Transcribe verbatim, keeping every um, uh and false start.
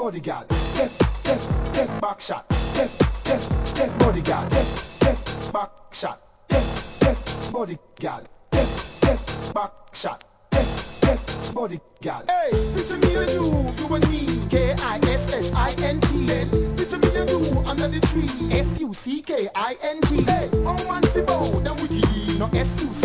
body gal. Get, get, get back shot. Get, get, get body gal. Get, get back shot. Get, get body gal. Get, get back shot. Get, get body gal. Hey, picture me and you, you and me. K I S S I N T. Then picture me and you under the tree. F U C K I N G. Hey, oh man, see bow, then we key. No S U